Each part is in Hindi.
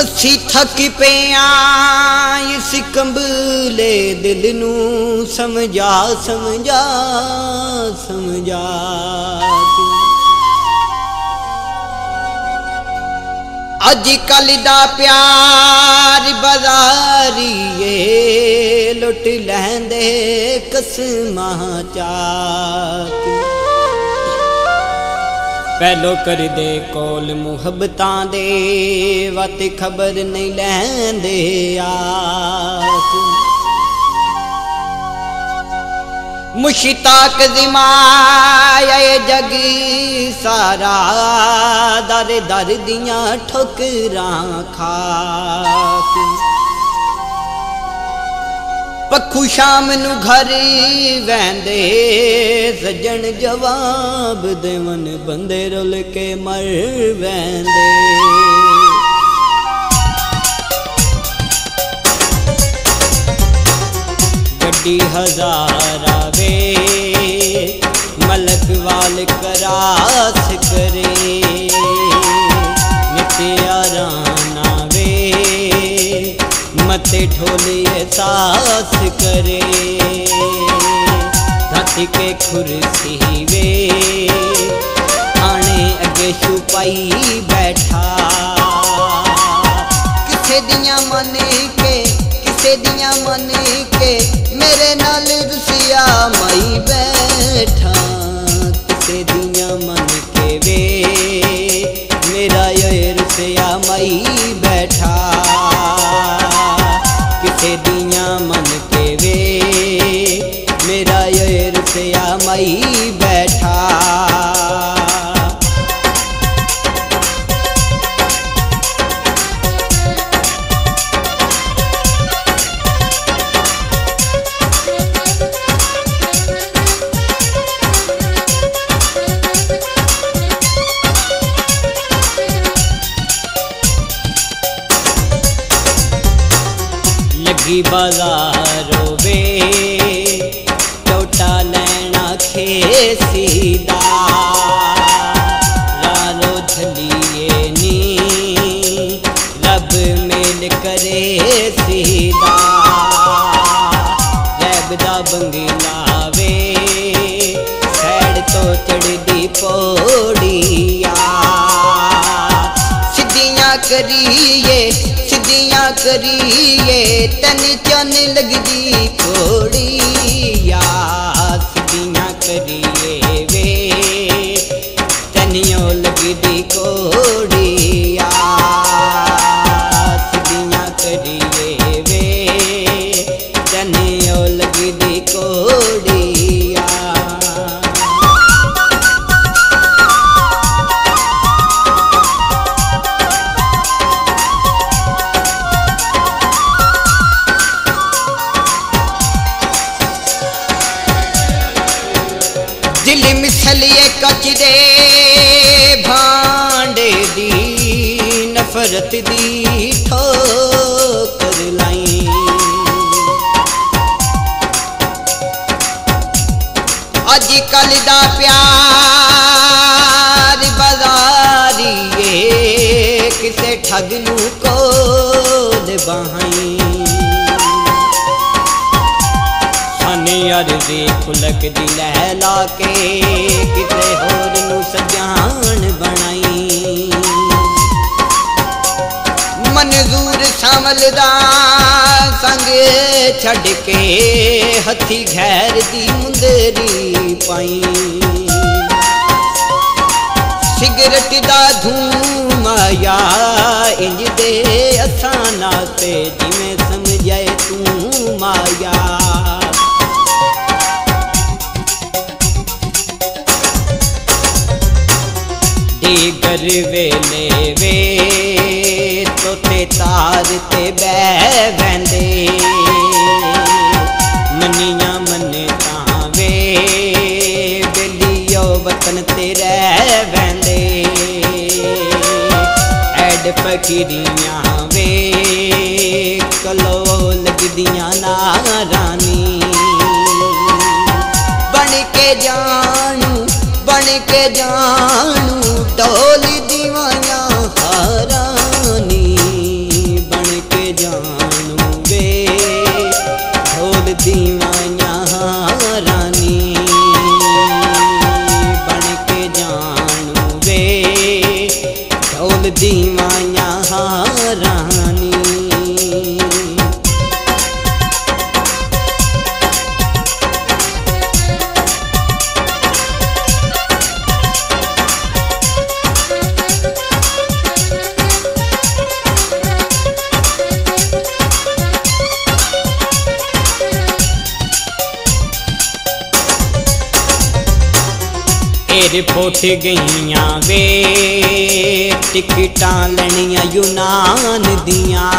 असी थक पिया इस कंबले दिल नू समझा समझा समझा अजकल दा प्यार बाजारीए लुट लैंदे कसमां चाक पहलो कर दे कोल मुहब्बतां दे वत खबर नहीं लैंदे आक मुश्ताक जिमाए जग सारा दर दर दियां ठोकरां खाक पखू शाम नू घर वैंदे सजन जवाब देवन बंदे रुल के मर वैंदे गड्डी हजारा वे मलक वाल करास करे नित्यारा मते ढोली एहसास करे धरती के खुरसी वे आने अगे छुपाई बैठा किसे दियां मन के मेरे नाल रुसिया माई बैठा किसे दियां मन के वे मेरा ये रुसिया माई बैठा किसे दियां मन के वे मेरा ये रुपया मई बैठा लगी बाजारों वे चौटा लैना खेसीदा लालो झलिए नी रब मेल करे सीधा जैबदा बंगला वे सैड तो चढ़दी पौड़िया करिए तन चन लगदी थोड़िया सिद्धियां करिए वे तनियो लगदी कोड़िया सिद्धियां करिए वे तनियो लगदी कोड़िया दिल मिसलिए कचरे भांडे दी नफरत दी ठोकर लाई अजकल दा प्यार बाजारीए किसे ठग नू कोल बहाई अर्जी खुलक दी लहला के किसे होर नू सजान बनाई मंजूर सामलदा संग छड़ के हथी घैर दी मुंदरी पाई सिगरेट दा धूम आया इंज दे असाना ते जिवें समझाए तू माया घर वेले वे तोते तार ते बह वैंदे मनिया मन्नता वे बेलियो वतन ते रह वैंदे ऐड फकीरियां वे कलो लगदियां नारानी बन के जानू डोली दीवाना हारानी दीवाना रानी बन के जानू वे ढोल दीवाना रानी। एयरपोर्ट गईया वे टिकटां लैनियां यूनान दियां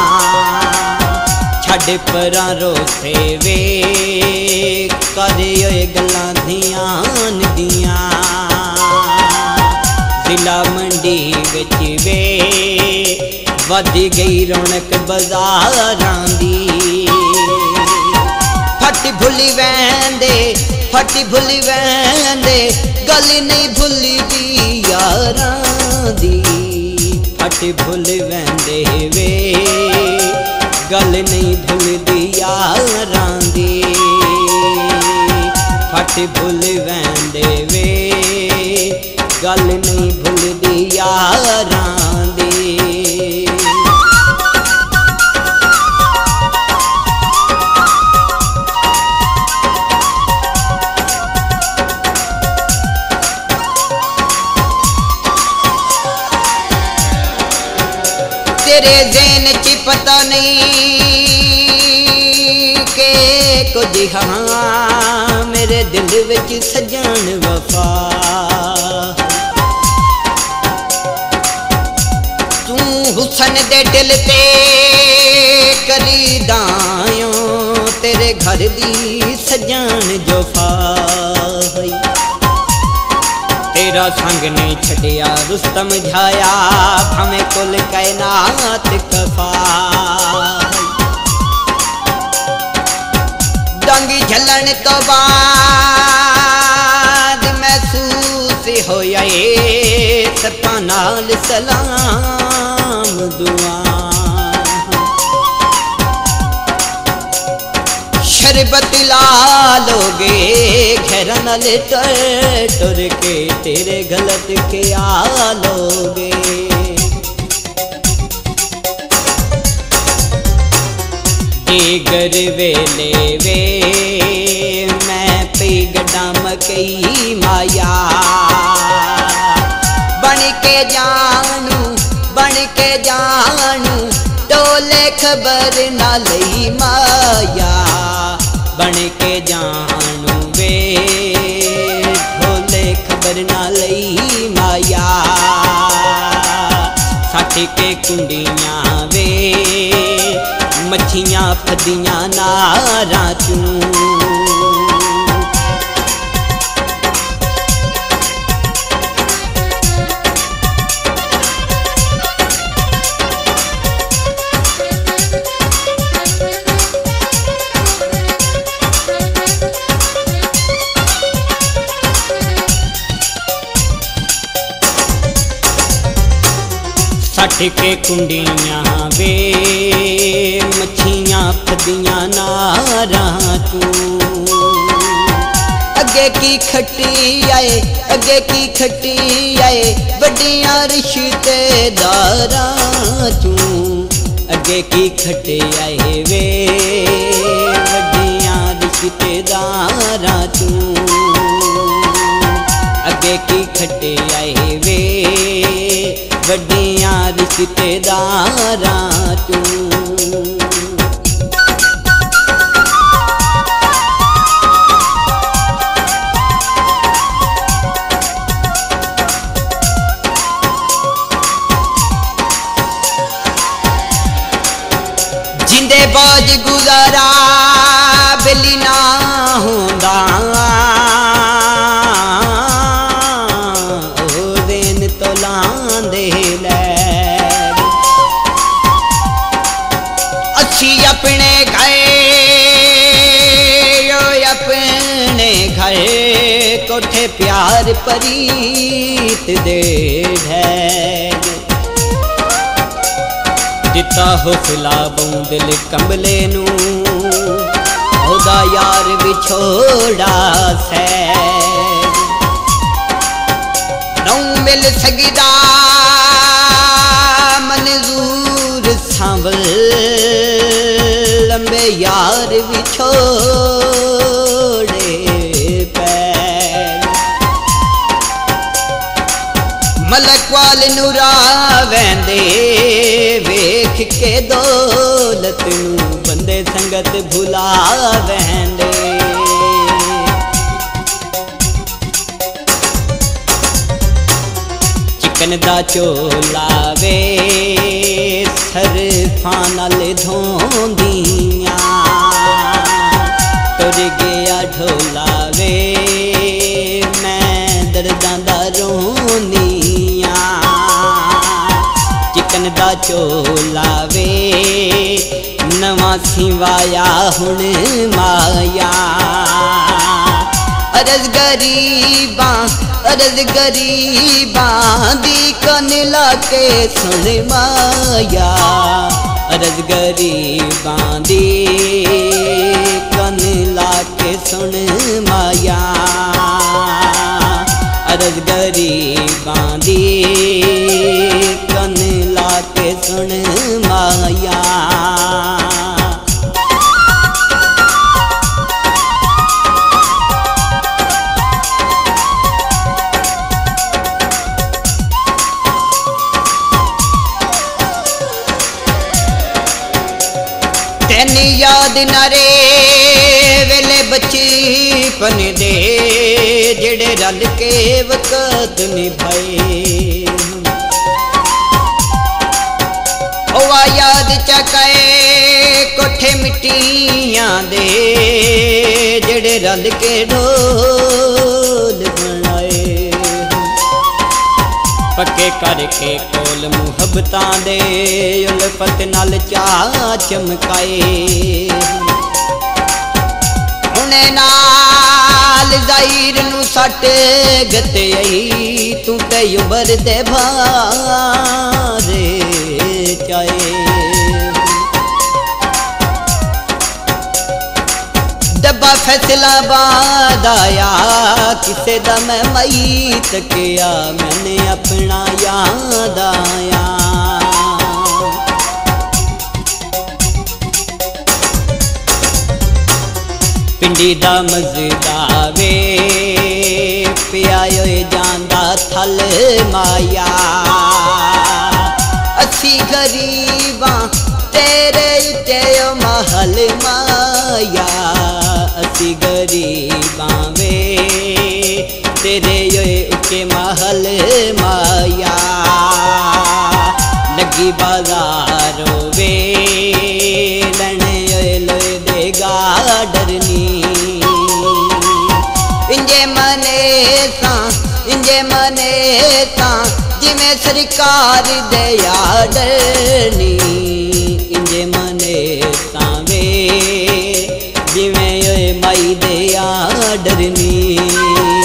छड़ परां रोसे वे करे होए गल्लां ध्यान दियां। जिला मंडी विच वे वध गई रौनक बाजारां दी फट भुली वैंदे फटी भुली वैंदे गल नहीं भुली दी यारां दी फटी भुली वैंदे वे गल नहीं भुलदी यारां दी फटी भुली वैंदे वे गल नहीं भुलदी यारां दी। तेरे ज़हन च पता नहीं के कुछ हाँ मेरे दिल विच सजन वफा तू हुसन दे दिल ते करी दायो तेरे घर दी सजन जोफा तेरा संग नहीं छड़िया रुस्तम झाया हमें कुल कायनात कफा डंगी झलन तो बाद महसूस होया सपा नाल सलाम दुआ शरबत ला लोगे घेरा नाल टुर के तेरे गलत के आ लोगे। देगर वेले वे मैं पी गड्डा मकई माया बन के जानू टोले खबर ना लई माया बन के जानू वे ढोले खबर ना लई माया सट के कुंडियां वे मच्छियां फदियां नारा चूं सट के कुंडियां वे मच्छियां फदियां नारा चूं अगे की खट्टी आए बड़ियां रिश्तेदारां चूं अगे की खट्टी आए वे बड़ियां रिश्तेदारां चूं अगे की खट्टी आए वे बड़ियां रिश्तेदारां चूं। जिंदे बाज गुजारा बेली ना होंदा तो लांदे लै अच्छी अपने घर कोठे प्यार परीत दे ढैग दिता हौसला बऊं दिल कंबले नू यार विछोड़ा सैर नौ मिल सगदा मंजूर सांवल लंबे यार विछोड़े पैर मलक वाल नूरा वेंदे वेख के दौलत नू बंदे संगत भुला वेंदे चिकन दा चोला वे सरफां नाल धोंदियां तुर गया ढोला वे मैं दर्दां दा रोंदियां चिकन दा चोला वे नवा सिवाया हुण माया अरज गरीबां दी कन लाके सुन माया अरज गरीबां दी कन लाके सुन माया अरज गरीबां दी कन लाके सुन माया तेन याद नारे वेले बचपन दे जेड़े रल के वक़्त निभाए ओवा याद चकाए कोठे मिट्टियां दे जेड़े रल के ढोल बनाए पक्के करके कोल मुहब्बतां दे उल्फत नाल चा चमकाए हुणे नाल ज़हीर नू सट गते आई तू ते उबर दे भारे चाए डब्बा फैसलाबाद आया किसे दा मैं मई तकिया मैंने अपना याद आया पिंडी दा मज़दा वे पियायो जांदा थल माया असी गरीबां तेरे ते महल माया असी गरीबां वे तेरे उके महल माया लगी बाजारो वे लने लोए देगा डरनी इंजे मने सा जिमें सरकार दे डरनी इंजे मने सा वे जिमें माई दे डरनी